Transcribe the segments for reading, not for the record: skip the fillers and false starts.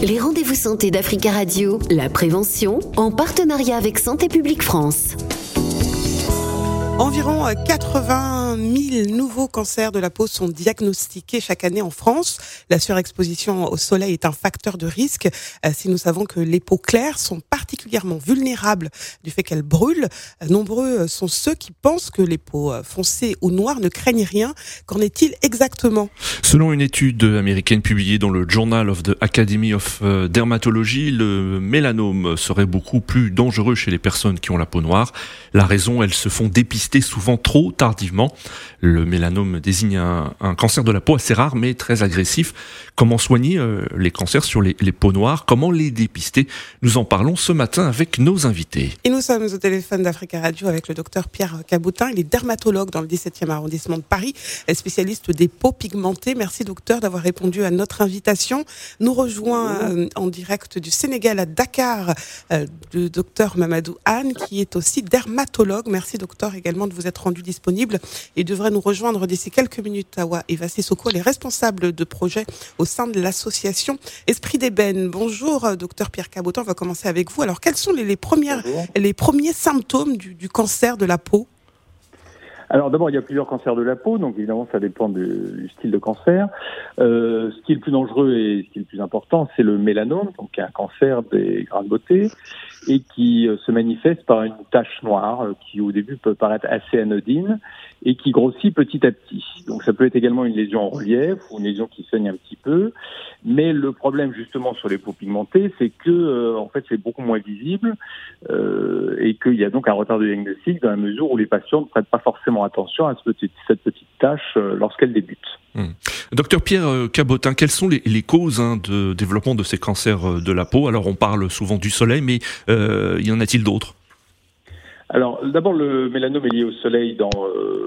Les rendez-vous santé d'Africa Radio, la prévention, en partenariat avec Santé publique France. Environ 80 000 nouveaux cancers de la peau sont diagnostiqués chaque année en France. La surexposition au soleil est un facteur de risque. Si nous savons que les peaux claires sont particulièrement vulnérables du fait qu'elles brûlent, nombreux sont ceux qui pensent que les peaux foncées ou noires ne craignent rien. Qu'en est-il exactement ? Selon une étude américaine publiée dans le Journal of the Academy of Dermatology, le mélanome serait beaucoup plus dangereux chez les personnes qui ont la peau noire. La raison, elles se font dépister souvent trop tardivement. Le mélanome désigne un cancer de la peau assez rare mais très agressif. Comment soigner les cancers sur les peaux noires ? Comment les dépister ? Nous en parlons ce matin avec nos invités. Et nous sommes au téléphone d'Africa Radio avec le docteur Pierre Caboutin. Il est dermatologue dans le 17e arrondissement de Paris, spécialiste des peaux pigmentées. Merci docteur d'avoir répondu à notre invitation. Nous rejoint en direct du Sénégal à Dakar le docteur Mamadou Anne qui est aussi dermatologue. Merci docteur également de vous être rendu disponible et devrait nous rejoindre d'ici quelques minutes. Tawa Eva Sissoko, les responsables de projet au sein de l'association Esprit d'Ébène. Bonjour docteur Pierre Caboutin, on va commencer avec vous. Alors quels sont les premiers symptômes du cancer de la peau ? Alors d'abord, il y a plusieurs cancers de la peau, donc évidemment ça dépend du style de cancer. Ce qui est le plus dangereux et ce qui est le plus important, c'est le mélanome, donc qui est un cancer des grains de beauté et qui se manifeste par une tache noire qui au début peut paraître assez anodine et qui grossit petit à petit. Donc ça peut être également une lésion en relief ou une lésion qui saigne un petit peu, mais le problème justement sur les peaux pigmentées, c'est que en fait c'est beaucoup moins visible et qu'il y a donc un retard de diagnostic dans la mesure où les patients ne prêtent pas forcément attention à cette petite tache lorsqu'elle débute. Docteur Pierre Caboutin, quelles sont les causes de développement de ces cancers de la peau ? Alors on parle souvent du soleil, mais y en a-t-il d'autres ? Alors d'abord le mélanome est lié au soleil dans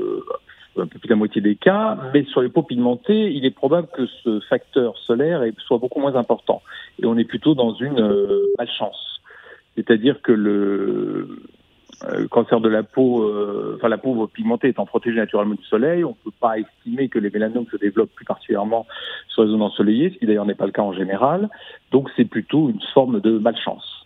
un peu plus de la moitié des cas, mais sur les peaux pigmentées, il est probable que ce facteur solaire soit beaucoup moins important. Et on est plutôt dans une malchance. C'est-à-dire que le cancer de la peau, la peau pigmentée étant protégée naturellement du soleil, on ne peut pas estimer que les mélanomes se développent plus particulièrement sur les zones ensoleillées, ce qui d'ailleurs n'est pas le cas en général. Donc c'est plutôt une forme de malchance.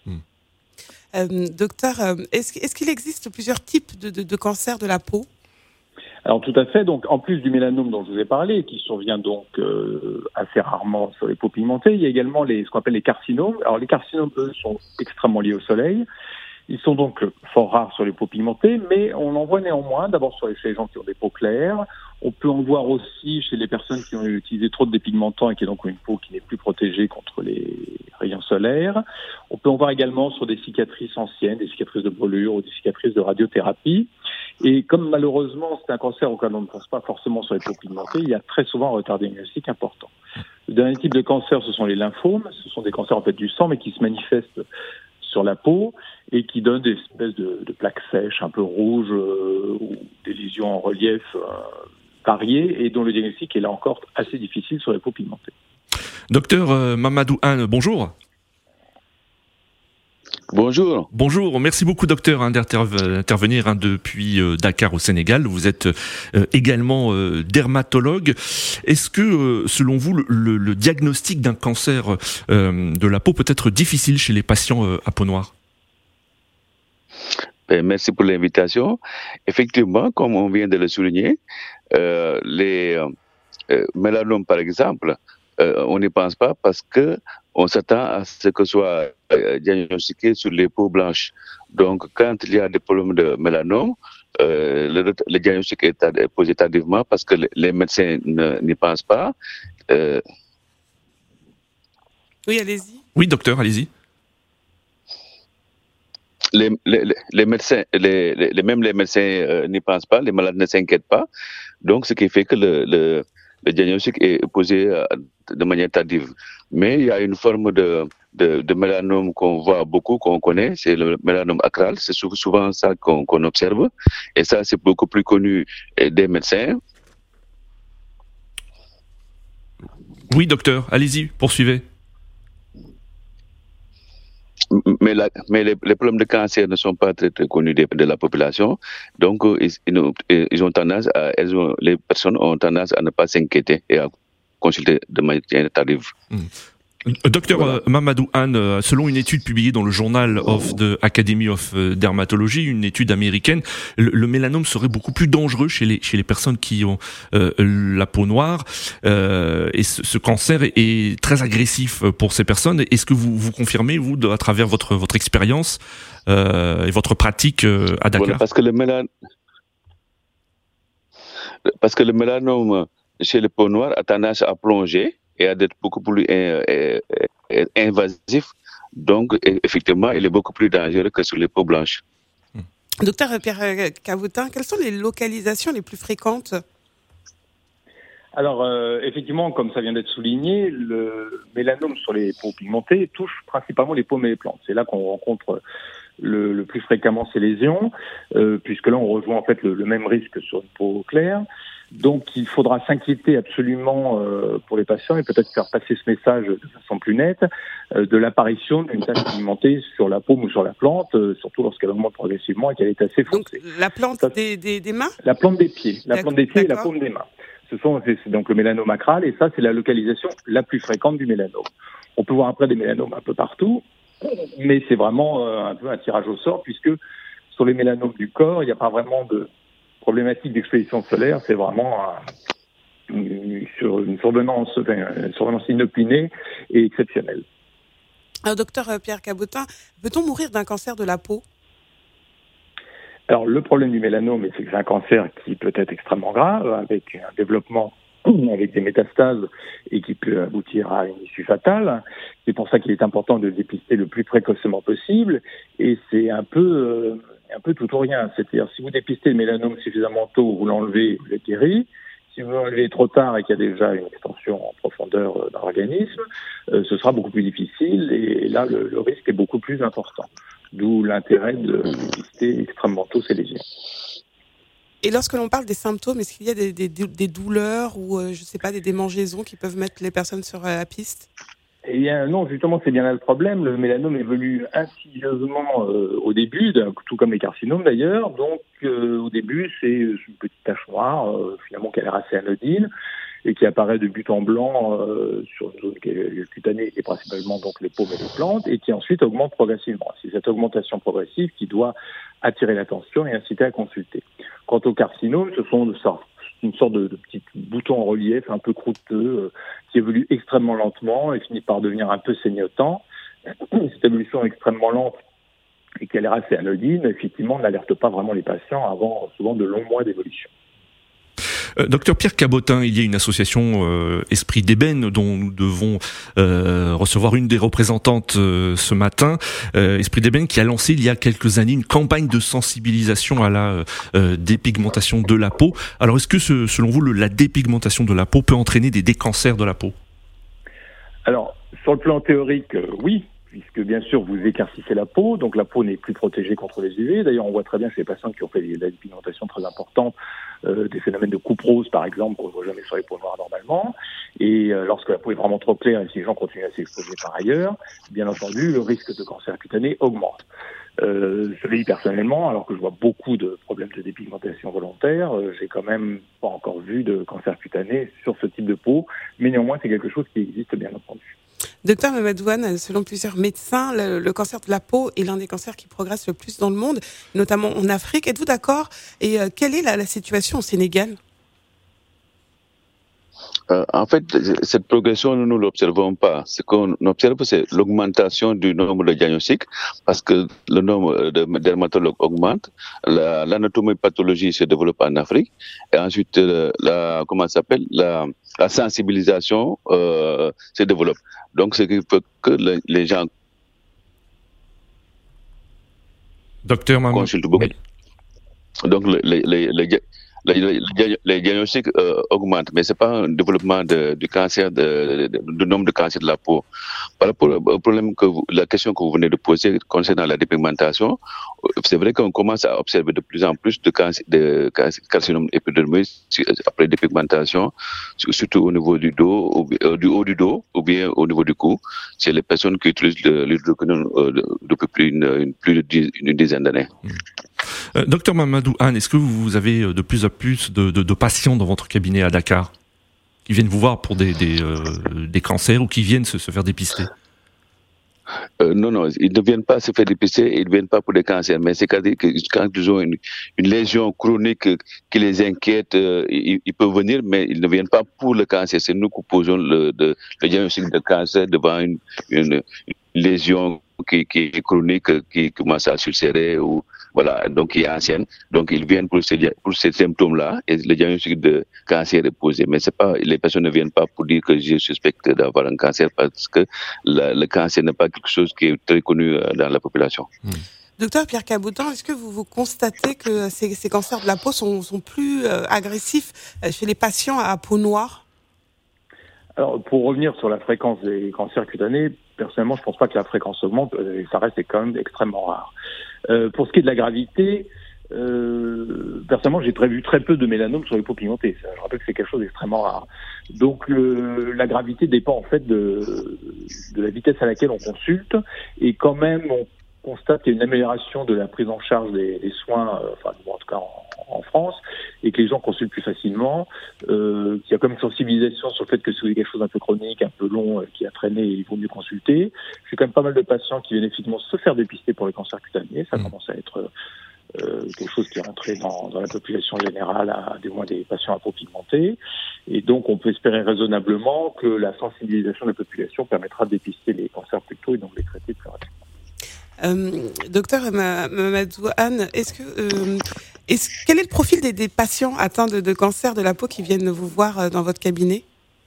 Docteur, est-ce qu'il existe plusieurs types de cancers de la peau ? Alors tout à fait, donc en plus du mélanome dont je vous ai parlé, qui survient donc assez rarement sur les peaux pigmentées, il y a également ce qu'on appelle les carcinomes. Alors les carcinomes, eux, sont extrêmement liés au soleil. Ils sont donc fort rares sur les peaux pigmentées, mais on en voit néanmoins, d'abord chez les gens qui ont des peaux claires. On peut en voir aussi chez les personnes qui ont utilisé trop de dépigmentants et qui ont donc une peau qui n'est plus protégée contre les rayons solaires. On peut en voir également sur des cicatrices anciennes, des cicatrices de brûlure ou des cicatrices de radiothérapie. Et comme malheureusement c'est un cancer auquel on ne pense pas forcément sur les peaux pigmentées, il y a très souvent un retard diagnostique important. Le dernier type de cancer, ce sont les lymphomes. Ce sont des cancers en fait du sang, mais qui se manifestent sur la peau et qui donnent des espèces de plaques sèches un peu rouges ou des lésions en relief variées et dont le diagnostic est là encore assez difficile sur les peaux pigmentées. Docteur Mamadou Anne, bonjour. Bonjour. Bonjour, merci beaucoup docteur d'intervenir depuis Dakar au Sénégal. Vous êtes également dermatologue. Est-ce que selon vous le diagnostic d'un cancer de la peau peut être difficile chez les patients à peau noire ? Merci pour l'invitation. Effectivement, comme on vient de le souligner, les mélanomes par exemple, on n'y pense pas parce que on s'attend à ce que soit diagnostiqué sur les peaux blanches. Donc, quand il y a des problèmes de mélanome, le diagnostic est posé tardivement parce que les médecins n'y pensent pas. Oui, allez-y. Oui, docteur, allez-y. Les médecins, même les médecins n'y pensent pas, les malades ne s'inquiètent pas. Donc, ce qui fait que le diagnostic est posé de manière tardive. Mais il y a une forme de mélanome qu'on voit beaucoup, qu'on connaît, c'est le mélanome acral. C'est souvent ça qu'on observe. Et ça, c'est beaucoup plus connu des médecins. Oui, docteur, allez-y, poursuivez. Mais les problèmes de cancer ne sont pas très, très connus de la population. Donc, ils ont tendance les personnes ont tendance à ne pas s'inquiéter et à consulter de manière tardive. Docteur Mamadou Anne, selon une étude publiée dans le Journal of the Academy of Dermatology, une étude américaine, le mélanome serait beaucoup plus dangereux chez les personnes qui ont la peau noire, et ce cancer est très agressif pour ces personnes. Est-ce que vous confirmez, vous, à travers votre expérience et votre pratique à Dakar? Voilà, parce que le mélanome chez les peaux noires a tendance à plonger et à être beaucoup plus invasif. Donc, effectivement, il est beaucoup plus dangereux que sur les peaux blanches. Docteur Pierre Caboutin, quelles sont les localisations les plus fréquentes? Alors, effectivement, comme ça vient d'être souligné, le mélanome sur les peaux pigmentées touche principalement les paumes et les plantes. C'est là qu'on rencontre le plus fréquemment ces lésions, puisque là, on rejoint en fait le même risque sur une peau claire. Donc, il faudra s'inquiéter absolument pour les patients et peut-être faire passer ce message de façon plus nette de l'apparition d'une tache pigmentée sur la paume ou sur la plante, surtout lorsqu'elle augmente progressivement et qu'elle est assez foncée. Donc, la plante des mains? La plante des pieds. La plante des pieds et la paume des mains. C'est donc le mélanome acral, et ça, c'est la localisation la plus fréquente du mélanome. On peut voir après des mélanomes un peu partout, mais c'est vraiment un peu un tirage au sort, puisque sur les mélanomes du corps, il n'y a pas vraiment de problématique d'exposition solaire, c'est vraiment une survenance inopinée et exceptionnelle. Alors, docteur Pierre Caboutin, peut-on mourir d'un cancer de la peau? Alors, le problème du mélanome, c'est que c'est un cancer qui peut être extrêmement grave, avec un développement avec des métastases et qui peut aboutir à une issue fatale. C'est pour ça qu'il est important de le dépister le plus précocement possible. Et c'est un peu tout ou rien. C'est-à-dire, si vous dépistez le mélanome suffisamment tôt, vous l'enlevez, vous êtes guéri. Si vous l'enlevez trop tard et qu'il y a déjà une extension en profondeur dans l'organisme, ce sera beaucoup plus difficile. Et là, le risque est beaucoup plus important. D'où l'intérêt de dépister extrêmement tôt ces lésions. Et lorsque l'on parle des symptômes, est-ce qu'il y a des douleurs ou, je ne sais pas, des démangeaisons qui peuvent mettre les personnes sur la piste? Eh bien non, justement, c'est bien là le problème. Le mélanome évolue insidieusement au début, tout comme les carcinomes d'ailleurs. Donc au début, c'est une petite tache noire, finalement qui a l'air assez anodine, et qui apparaît de but en blanc sur une zone cutanée et principalement donc les paumes et les plantes, et qui ensuite augmente progressivement. C'est cette augmentation progressive qui doit attirer l'attention et inciter à consulter. Quant aux carcinomes, ce sont une sorte de petits boutons en relief un peu croûteux qui évolue extrêmement lentement et finit par devenir un peu saignotant. Cette évolution extrêmement lente et qui a l'air assez anodine, effectivement, n'alerte pas vraiment les patients avant souvent de longs mois d'évolution. Docteur Pierre Cabotin, il y a une association Esprit d'Ébène dont nous devons recevoir une des représentantes ce matin. Esprit d'Ébène qui a lancé il y a quelques années une campagne de sensibilisation à la dépigmentation de la peau. Alors est-ce que selon vous la dépigmentation de la peau peut entraîner des cancers de la peau? Alors sur le plan théorique, oui. Puisque bien sûr vous éclaircissez la peau, donc la peau n'est plus protégée contre les UV. D'ailleurs, on voit très bien chez les patients qui ont fait de la dépigmentation très importante, des phénomènes de coupe rose par exemple, qu'on ne voit jamais sur les peaux noires normalement. Et lorsque la peau est vraiment trop claire et si les gens continuent à s'exposer par ailleurs, bien entendu, le risque de cancer cutané augmente. Je l'ai dit personnellement, alors que je vois beaucoup de problèmes de dépigmentation volontaire, j'ai quand même pas encore vu de cancer cutané sur ce type de peau, mais néanmoins c'est quelque chose qui existe bien entendu. Docteur Mamadou Anne, selon plusieurs médecins, le cancer de la peau est l'un des cancers qui progresse le plus dans le monde, notamment en Afrique. Êtes-vous d'accord? Et quelle est la situation au Sénégal? En fait, cette progression, nous ne l'observons pas. Ce qu'on observe, c'est l'augmentation du nombre de diagnostics, parce que le nombre de dermatologues augmente, l'anatomie pathologie se développe en Afrique, et ensuite, la sensibilisation se développe. Donc, ce qui fait que les gens consultent beaucoup. Donc, les diagnostics augmentent, mais c'est pas un développement du cancer, du nombre de cancers de la peau. Par rapport au problème la question que vous venez de poser concernant la dépigmentation, c'est vrai qu'on commence à observer de plus en plus de carcinomes épidermoïdes après dépigmentation, surtout au niveau du dos, du haut du dos, ou bien au niveau du cou, chez les personnes qui utilisent l'hydroquinone depuis plus d'une dizaine d'années. Docteur Mamadou Anne, est-ce que vous avez de plus en plus de patients dans votre cabinet à Dakar? qui viennent vous voir pour des cancers ou qui viennent se faire dépister? Non, ils ne viennent pas se faire dépister, ils ne viennent pas pour des cancers, mais c'est quand ils ont une lésion chronique qui les inquiète, ils peuvent venir, mais ils ne viennent pas pour le cancer. C'est nous qui posons le diagnostic de cancer devant une lésion qui est chronique, qui commence à s'ulcérer ou voilà, donc qui est ancienne. Donc ils viennent pour ces symptômes-là et le diagnostic de cancer est posé. Mais c'est pas, les personnes ne viennent pas pour dire que je suspecte d'avoir un cancer parce que le cancer n'est pas quelque chose qui est très connu dans la population. Docteur Pierre Caboutin, est-ce que vous constatez que ces cancers de la peau sont plus agressifs chez les patients à peau noire? Alors, pour revenir sur la fréquence des cancers cutanés, personnellement, je ne pense pas que la fréquence augmente, ça reste quand même extrêmement rare. Pour ce qui est de la gravité, personnellement, j'ai vu très peu de mélanome sur les peaux pigmentées. Je rappelle que c'est quelque chose d'extrêmement rare. Donc, la gravité dépend en fait de la vitesse à laquelle on consulte, et quand même, on constate qu'il y a une amélioration de la prise en charge des soins, enfin, en tout cas en France, et que les gens consultent plus facilement, qu'il y a comme une sensibilisation sur le fait que si vous avez quelque chose d'un peu chronique, un peu long, qui a traîné, il vaut mieux consulter. J'ai quand même pas mal de patients qui viennent effectivement se faire dépister pour les cancers cutanés. Ça commence à être quelque chose qui est rentré dans la population générale, du moins des patients à peau pigmentée. Et donc, on peut espérer raisonnablement que la sensibilisation de la population permettra de dépister les cancers plus tôt et donc les traiter plus rapidement. Docteur Mamadou Anne, quel est le profil des patients atteints de cancer de la peau qui viennent vous voir dans votre cabinet?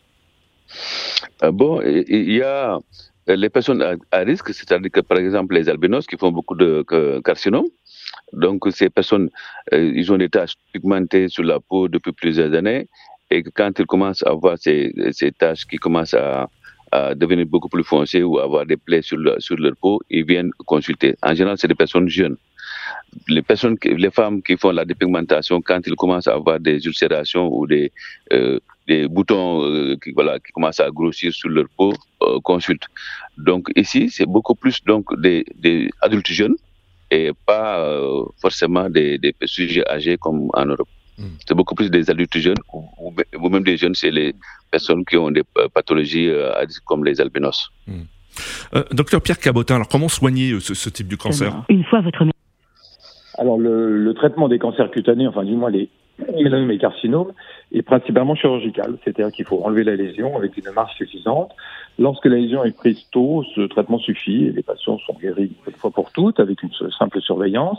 Bon, il y a les personnes à risque, c'est-à-dire que par exemple les albinos qui font beaucoup de carcinomes. Donc ces personnes, ils ont des taches pigmentées sur la peau depuis plusieurs années, et quand ils commencent à avoir ces taches qui commencent à devenir beaucoup plus foncées ou avoir des plaies sur leur peau, ils viennent consulter. En général, c'est des personnes jeunes. Les femmes qui font la dépigmentation, quand ils commencent à avoir des ulcérations ou des boutons qui commencent à grossir sur leur peau, consultent. Donc ici, c'est beaucoup plus donc des adultes jeunes et pas forcément des sujets âgés comme en Europe. C'est beaucoup plus des adultes jeunes ou même des jeunes, c'est les personnes qui ont des pathologies comme les albinos. Docteur Pierre Caboutin, alors comment soigner ce type de cancer? Une fois votre... Alors le traitement des cancers cutanés, enfin du moins les mélanomes et carcinomes, est principalement chirurgical, c'est-à-dire qu'il faut enlever la lésion avec une marge suffisante. Lorsque la lésion est prise tôt, ce traitement suffit et les patients sont guéris une fois pour toutes avec une simple surveillance.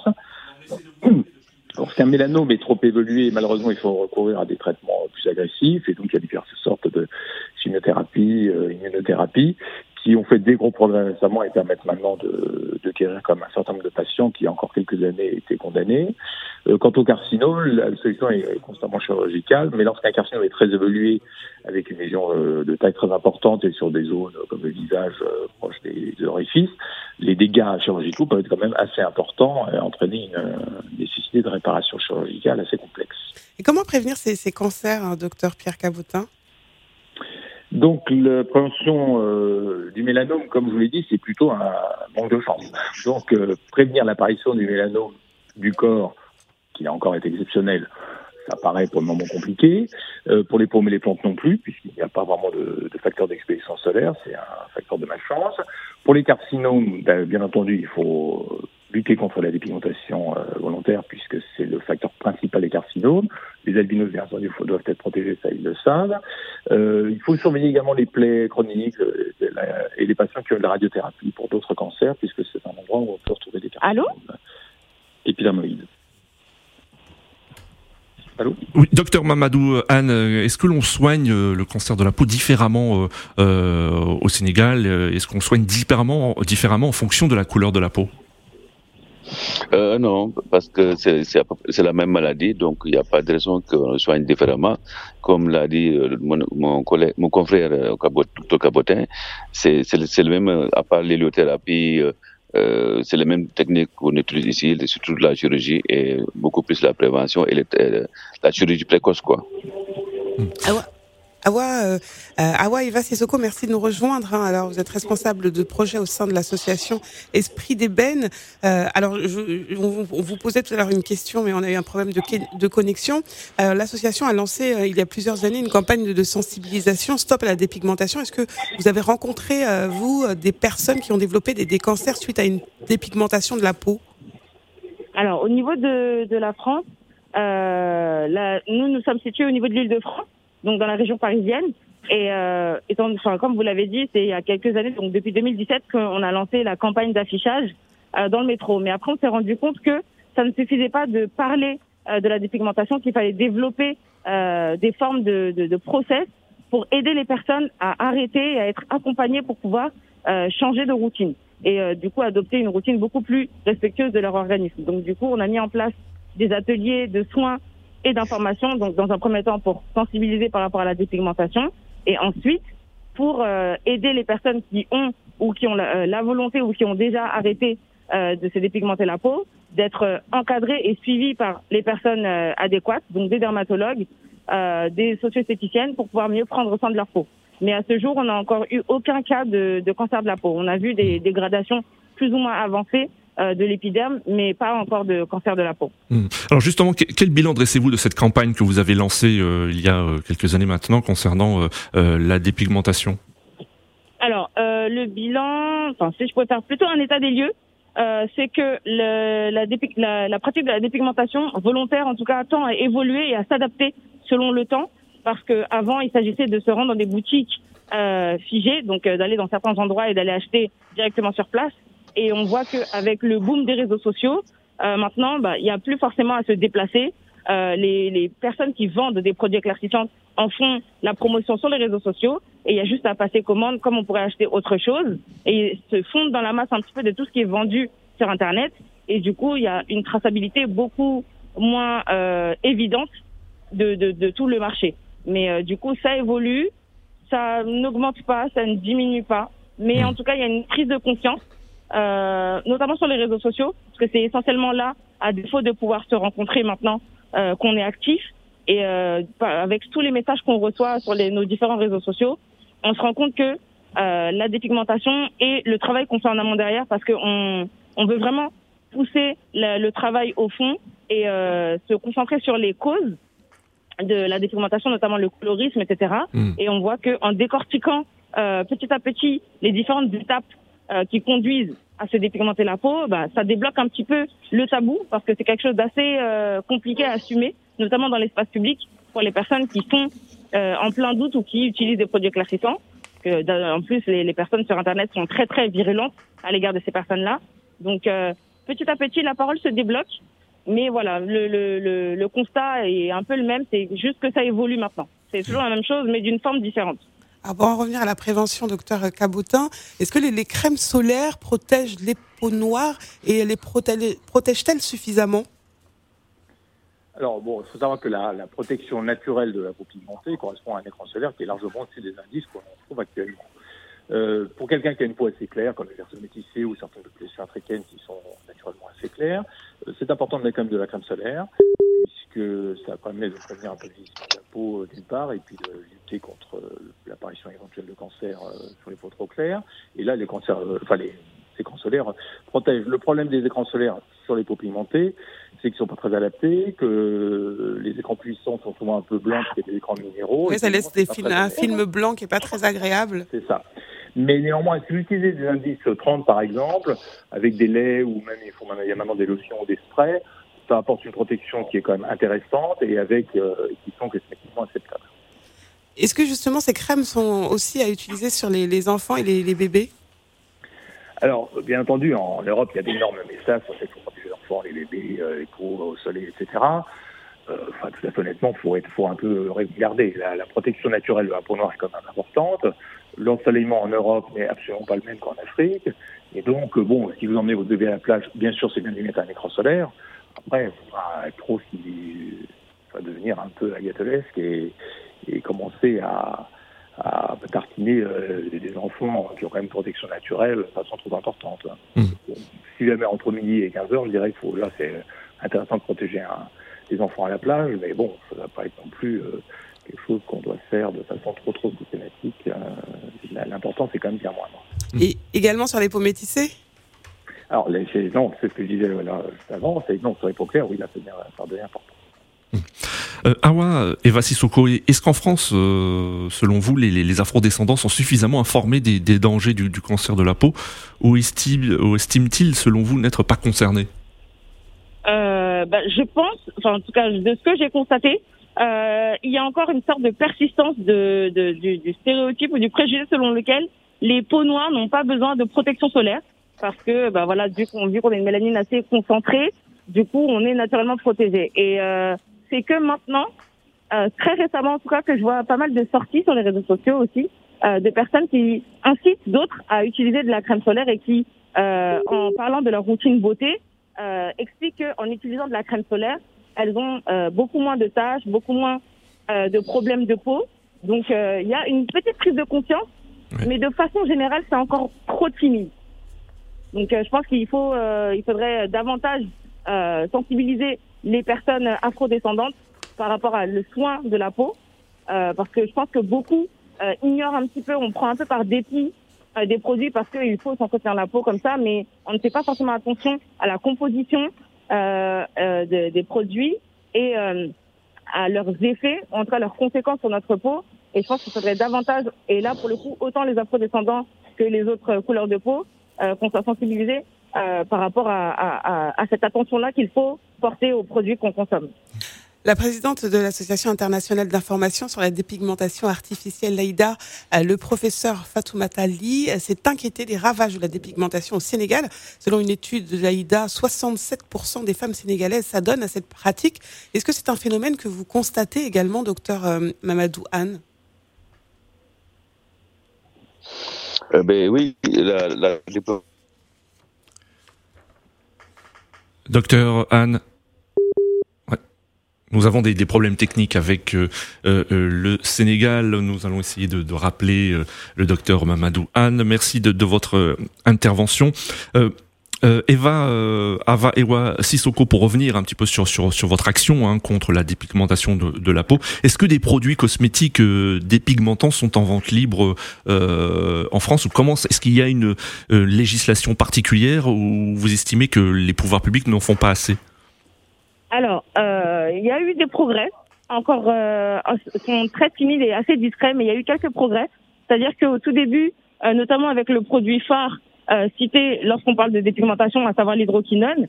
Lorsqu'un mélanome est trop évolué, malheureusement, il faut recourir à des traitements plus agressifs, et donc il y a diverses sortes de chimiothérapie, immunothérapie, qui ont fait des gros progrès récemment et permettent maintenant de guérir comme un certain nombre de patients qui, il y a encore quelques années, étaient condamnés. Quant au carcinome, la solution est constamment chirurgicale, mais lorsqu'un carcinome est très évolué, avec une lésion de taille très importante et sur des zones comme le visage proche des orifices, les dégâts chirurgicaux peuvent être quand même assez importants et entraîner une nécessité de réparation chirurgicale assez complexe. Et comment prévenir ces cancers, docteur Pierre Caboutin? Donc, la prévention du mélanome, comme je vous l'ai dit, c'est plutôt un manque de chance. Donc, prévenir l'apparition du mélanome du corps, qui a encore été exceptionnel, ça paraît pour le moment compliqué. Pour les paumes et les plantes non plus, puisqu'il n'y a pas vraiment de facteur d'exposition solaire, c'est un facteur de malchance. Pour les carcinomes, bien entendu, il faut lutter contre la dépigmentation volontaire, puisque c'est le facteur principal des carcinomes. Les albinos, bien entendu, doivent être protégés, ça ils le savent. Il faut surveiller également les plaies chroniques et les patients qui ont de la radiothérapie pour d'autres cancers, puisque c'est un endroit où on peut retrouver des carcinomes épidermoïdes. Allô? Oui, docteur Mamadou Anne, est-ce que l'on soigne le cancer de la peau différemment au Sénégal? Est-ce qu'on soigne différemment en fonction de la couleur de la peau? Non, parce que c'est la même maladie, donc il n'y a pas de raison qu'on soigne différemment. Comme l'a dit mon confrère Dr Cabotin, c'est le même, à part l'héliothérapie, c'est les mêmes techniques qu'on utilise ici, surtout la chirurgie et beaucoup plus la prévention et la chirurgie précoce, quoi. Awa Eva Sissoko, merci de nous rejoindre. Alors, vous êtes responsable de projet au sein de l'association Esprit d'Ébène. Alors, on vous posait tout à l'heure une question, mais on a eu un problème de connexion. L'association a lancé, il y a plusieurs années, une campagne de sensibilisation Stop à la dépigmentation. Est-ce que vous avez rencontré, vous, des personnes qui ont développé des cancers suite à une dépigmentation de la peau? Alors, au niveau de la France, nous sommes situés au niveau de l'Île-de-France, donc dans la région parisienne. Et comme vous l'avez dit, c'est il y a quelques années, donc depuis 2017, qu'on a lancé la campagne d'affichage dans le métro. Mais après, on s'est rendu compte que ça ne suffisait pas de parler de la dépigmentation, qu'il fallait développer des formes de process pour aider les personnes à arrêter et à être accompagnées pour pouvoir changer de routine. Et du coup, adopter une routine beaucoup plus respectueuse de leur organisme. Donc du coup, on a mis en place des ateliers de soins et d'information, donc dans un premier temps pour sensibiliser par rapport à la dépigmentation, et ensuite pour aider les personnes qui ont ou qui ont la volonté ou qui ont déjà arrêté de se dépigmenter la peau, d'être encadrées et suivies par les personnes adéquates, donc des dermatologues, des socio-esthéticiennes, pour pouvoir mieux prendre soin de leur peau. Mais à ce jour, on n'a encore eu aucun cas de cancer de la peau. On a vu des dégradations plus ou moins avancées de l'épiderme, mais pas encore de cancer de la peau. Alors justement, quel bilan dressez-vous de cette campagne que vous avez lancée il y a quelques années maintenant concernant la dépigmentation? Alors, le bilan, si je pouvais faire plutôt un état des lieux, c'est que la pratique de la dépigmentation volontaire, en tout cas, tend à évoluer et à s'adapter selon le temps, parce qu'avant, il s'agissait de se rendre dans des boutiques figées, donc d'aller dans certains endroits et d'aller acheter directement sur place. Et on voit qu'avec le boom des réseaux sociaux, maintenant, il n'y a plus forcément à se déplacer. Les personnes qui vendent des produits éclaircissants en font la promotion sur les réseaux sociaux, et il y a juste à passer commande comme on pourrait acheter autre chose, et se fondent dans la masse un petit peu de tout ce qui est vendu sur Internet. Et du coup, il y a une traçabilité beaucoup moins évidente de tout le marché. Mais du coup, ça évolue, ça n'augmente pas, ça ne diminue pas. Mais en tout cas, il y a une prise de conscience, notamment sur les réseaux sociaux, parce que c'est essentiellement là, à défaut de pouvoir se rencontrer maintenant, qu'on est actif. Et avec tous les messages qu'on reçoit sur nos différents réseaux sociaux, on se rend compte que la dépigmentation et le travail qu'on fait en amont derrière, parce qu'on veut vraiment pousser le travail au fond et se concentrer sur les causes de la dépigmentation, notamment le colorisme, etc. Et on voit qu'en décortiquant petit à petit les différentes étapes qui conduisent à se dépigmenter la peau, ça débloque un petit peu le tabou, parce que c'est quelque chose d'assez compliqué à assumer, notamment dans l'espace public, pour les personnes qui sont en plein doute ou qui utilisent des produits éclaircissants. En plus, les personnes sur Internet sont très très virulentes à l'égard de ces personnes-là. Donc petit à petit, la parole se débloque. Mais voilà, le constat est un peu le même, c'est juste que ça évolue maintenant. C'est toujours la même chose, mais d'une forme différente. Alors, pour en revenir à la prévention, docteur Caboutin, est-ce que les crèmes solaires protègent les peaux noires et les protègent-elles suffisamment? Alors bon, il faut savoir que la protection naturelle de la peau pigmentée correspond à un écran solaire qui est largement au-dessus des indices qu'on trouve actuellement. Pour quelqu'un qui a une peau assez claire, comme les personnes métissées ou certaines populations africaines qui sont naturellement assez claires, c'est important de mettre quand même de la crème solaire, puisque ça permet de prévenir un peu le vieillissement de la peau d'une part, et puis de lutter contre l'apparition éventuelle de cancers sur les peaux trop claires. Et là, les cancers, les écrans solaires protègent. Le problème des écrans solaires sur les peaux pigmentées, c'est qu'ils sont pas très adaptés, que les écrans puissants sont souvent un peu blancs, parce qu'il y a des écrans minéraux. Oui, ça laisse un film blanc qui est pas très agréable. C'est ça. Mais néanmoins, si vous utilisez des indices 30 par exemple, avec des laits ou même il y a maintenant des lotions ou des sprays, ça apporte une protection qui est quand même intéressante et qui sont effectivement acceptables. Est-ce que justement ces crèmes sont aussi à utiliser sur les enfants et les bébés? Alors, bien entendu, en Europe, il y a d'énormes messages sur le fait qu'il faut protéger les enfants, les bébés, les peaux au soleil, etc. Tout à fait honnêtement, faut un peu regarder. La protection naturelle de la peau noire est quand même importante. L'ensoleillement en Europe n'est absolument pas le même qu'en Afrique. Et donc, si vous emmenez votre bébé à la plage, bien sûr, c'est bien de lui mettre un écran solaire. Après, il ne faut pas être trop devenir un peu ayatolesque et commencer à tartiner des enfants qui ont quand même une protection naturelle de façon trop importante. Si jamais entre midi et 15h, je dirais que là, c'est intéressant de protéger les enfants à la plage, mais bon, ça ne va pas être non plus quelque chose qu'on doit faire de façon trop systématique, l'important c'est quand même bien moindre. Et également sur les peaux métissées? Alors, non, c'est ce que je disais là, juste avant, sur les peaux claires, oui, là, ça devient important. Awa, Eva Sissoko, est-ce qu'en France, selon vous, les afrodescendants sont suffisamment informés des dangers du cancer de la peau, ou estiment-ils, selon vous, n'être pas concernés? Je pense, en tout cas, de ce que j'ai constaté, il y a encore une sorte de persistance du stéréotype ou du préjugé selon lequel les peaux noires n'ont pas besoin de protection solaire, parce que, vu qu'on a une mélanine assez concentrée, du coup, on est naturellement protégé. Et c'est que maintenant, très récemment en tout cas, que je vois pas mal de sorties sur les réseaux sociaux aussi, de personnes qui incitent d'autres à utiliser de la crème solaire et qui, en parlant de leur routine beauté, expliquent qu'en utilisant de la crème solaire, elles ont beaucoup moins de taches, beaucoup moins de problèmes de peau. Donc, il y a une petite prise de conscience, mais de façon générale, c'est encore trop timide. Donc, je pense il faudrait davantage sensibiliser les personnes afrodescendantes par rapport à le soin de la peau, parce que je pense que beaucoup ignorent un petit peu, on prend un peu par dépit des produits parce qu'il faut s'entretenir la peau comme ça, mais on ne fait pas forcément attention à la composition des produits et à leurs effets, en tout cas leurs conséquences sur notre peau. Et je pense qu'il faudrait davantage, et là pour le coup, autant les afrodescendants que les autres couleurs de peau, qu'on soit sensibilisés par rapport à cette attention-là qu'il faut porter aux produits qu'on consomme. La présidente de l'Association internationale d'information sur la dépigmentation artificielle, l'AIDA, le professeur Fatoumata Ly, s'est inquiété des ravages de la dépigmentation au Sénégal. Selon une étude de l'AIDA, 67% des femmes sénégalaises s'adonnent à cette pratique. Est-ce que c'est un phénomène que vous constatez également, docteur Mamadou Anne? Oui, Docteur Anne, nous avons des problèmes techniques avec le Sénégal. Nous allons essayer de rappeler le docteur Mamadou Anne. Merci de votre intervention. Ewa Sissoko, pour revenir un petit peu sur votre action contre la dépigmentation de la peau, est-ce que des produits cosmétiques dépigmentants sont en vente libre en France, ou est-ce qu'il y a une législation particulière, ou vous estimez que les pouvoirs publics n'en font pas assez? Alors, il y a eu des progrès, encore sont très timides et assez discrets, mais il y a eu quelques progrès. C'est-à-dire qu'au tout début, notamment avec le produit phare cité lorsqu'on parle de dépigmentation, à savoir l'hydroquinone,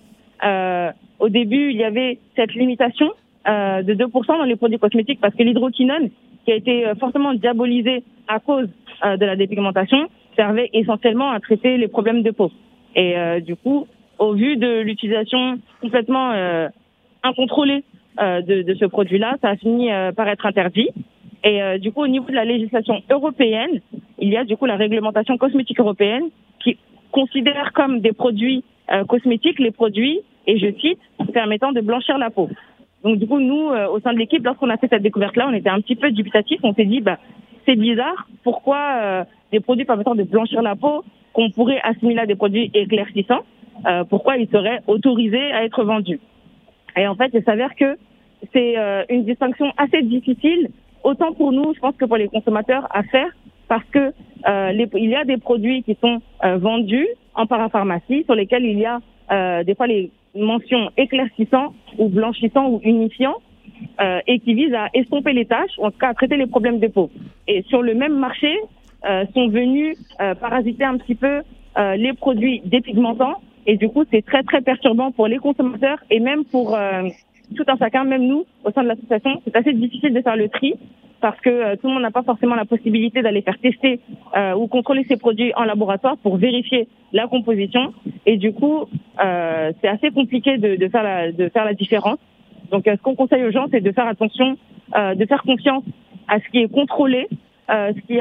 au début, il y avait cette limitation de 2% dans les produits cosmétiques, parce que l'hydroquinone, qui a été fortement diabolisé à cause de la dépigmentation, servait essentiellement à traiter les problèmes de peau. Et du coup, au vu de l'utilisation complètement incontrôlée de ce produit-là, ça a fini par être interdit. Et du coup, au niveau de la législation européenne, il y a du coup la réglementation cosmétique européenne qui considère comme des produits cosmétiques les produits, et je cite, permettant de blanchir la peau. Donc du coup, nous, au sein de l'équipe, lorsqu'on a fait cette découverte-là, on était un petit peu dubitatifs. On s'est dit, c'est bizarre, pourquoi des produits permettant de blanchir la peau, qu'on pourrait assimiler à des produits éclaircissants, pourquoi ils seraient autorisés à être vendus? Et en fait, il s'avère que c'est une distinction assez difficile, autant pour nous, je pense, que pour les consommateurs à faire, parce que il y a des produits qui sont vendus en parapharmacie, sur lesquels il y a des fois les mentions éclaircissants ou blanchissants ou unifiants, et qui visent à estomper les taches, ou en tout cas à traiter les problèmes de peau. Et sur le même marché sont venus parasiter un petit peu les produits dépigmentants, et du coup c'est très très perturbant pour les consommateurs et même pour tout un chacun, même nous au sein de l'association. C'est assez difficile de faire le tri, parce que tout le monde n'a pas forcément la possibilité d'aller faire tester ou contrôler ces produits en laboratoire pour vérifier la composition, et du coup c'est assez compliqué de faire la différence. Donc ce qu'on conseille aux gens, c'est de faire attention, de faire confiance à ce qui est contrôlé, s'il y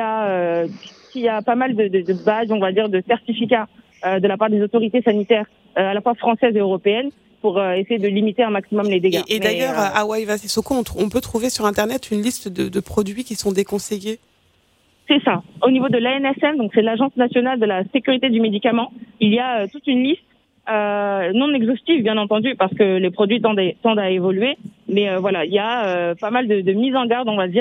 a pas mal de badges, on va dire, de certificats de la part des autorités sanitaires à la fois françaises et européennes, pour essayer de limiter un maximum les dégâts. Et d'ailleurs, à Eva Sissoko, on peut trouver sur Internet une liste de produits qui sont déconseillés? C'est ça. Au niveau de l'ANSM, donc c'est l'Agence nationale de la sécurité du médicament, il y a toute une liste non exhaustive, bien entendu, parce que les produits tendent à évoluer. Mais voilà, il y a pas mal de mises en garde, on va dire,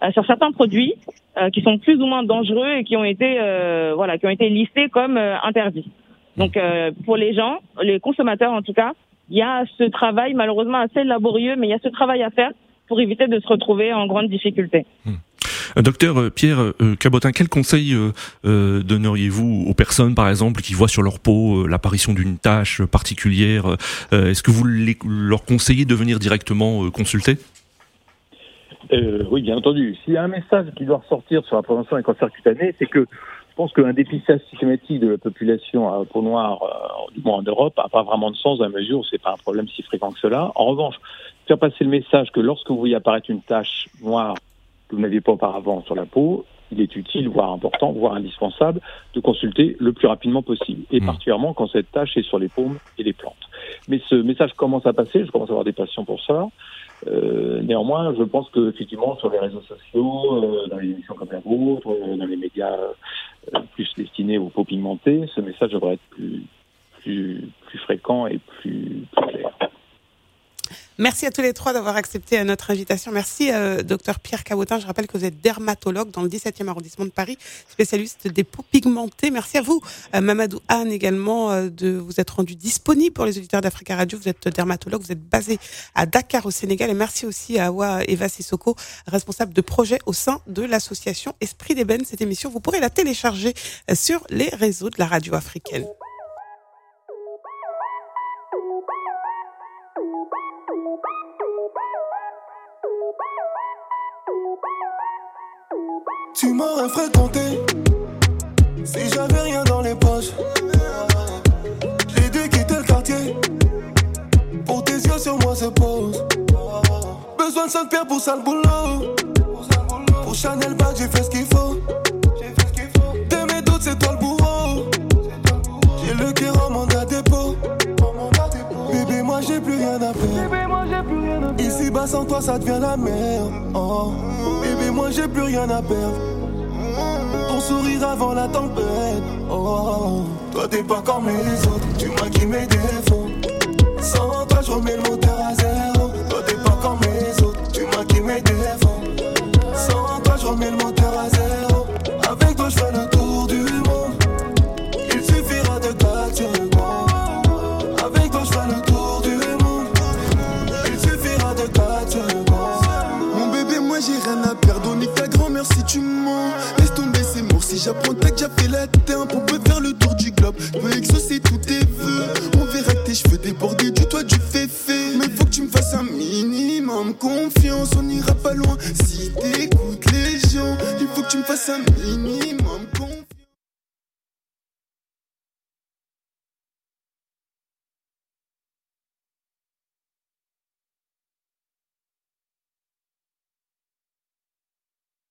sur certains produits qui sont plus ou moins dangereux et qui ont été listés comme interdits. Donc pour les gens, les consommateurs en tout cas, il y a ce travail malheureusement assez laborieux, mais il y a ce travail à faire pour éviter de se retrouver en grande difficulté. Docteur Pierre Cabotin, quel conseil donneriez-vous aux personnes, par exemple, qui voient sur leur peau l'apparition d'une tache particulière? Est-ce que vous leur conseillez de venir directement consulter? Oui, bien entendu. S'il y a un message qui doit ressortir sur la prévention des cancers cutanés, c'est que je pense qu'un dépistage systématique de la population à peau noire, du moins en Europe, n'a pas vraiment de sens dans la mesure où c'est pas un problème si fréquent que cela. En revanche, faire passer le message que lorsque vous voyez apparaître une tache noire que vous n'aviez pas auparavant sur la peau, il est utile, voire important, voire indispensable, de consulter le plus rapidement possible. Et particulièrement quand cette tache est sur les paumes et les plantes. Mais ce message commence à passer, je commence à avoir des patients pour ça. Néanmoins, je pense qu'effectivement, sur les réseaux sociaux, dans les émissions comme la vôtre, dans les médias plus destinés aux peaux pigmentées, ce message devrait être plus fréquent et plus clair. Merci à tous les trois d'avoir accepté notre invitation. Merci, docteur Pierre Cabotin. Je rappelle que vous êtes dermatologue dans le 17e arrondissement de Paris, spécialiste des peaux pigmentées. Merci à vous, Mamadou Anne, également, de vous être rendu disponible pour les auditeurs d'Africa Radio. Vous êtes dermatologue, vous êtes basé à Dakar, au Sénégal. Et merci aussi à Awa Eva Sissoko, responsable de projet au sein de l'association Esprit d'Ébène. Cette émission, vous pourrez la télécharger sur les réseaux de la radio africaine. Tu m'aurais fréquenté si j'avais rien dans les poches. J'ai dû quitter le quartier pour tes yeux sur moi se posent. Besoin de 5 pierres pour ça le boulot. Pour Chanel Bag j'ai fait ce qu'il faut. De mes doutes c'est toi le bourreau. J'ai le cœur en mandat dépôt. Bébé moi j'ai plus rien à perdre. Ici bas sans toi ça devient la merde. Oh. Bébé moi j'ai plus rien à perdre. Ton sourire avant la tempête. Oh. Toi t'es pas comme les autres. Tu maquilles mes défauts. Sans toi je remets le moteur à zéro. Toi t'es pas comme les autres. Tu maquilles mes défauts. Sans toi je remets le moteur à zéro. Avec toi je fais le tour du monde. Il suffira de 4 secondes. Avec toi je fais le tour du monde. Il suffira de 4 secondes. Mon bébé moi j'ai rien à perdre. On nique ta grand-mère si tu mens. Laisse tomber c'est mort. Si j'apprends t'as déjà fait la terre. On peut faire le tour du globe. Je peux exaucer tous tes vœux. On verra que tes cheveux déborder du toit du féfé. Mais faut que tu me fasses un minimum confiance. On ira pas loin si t'écoutes les gens. Il faut que tu me fasses un minimum.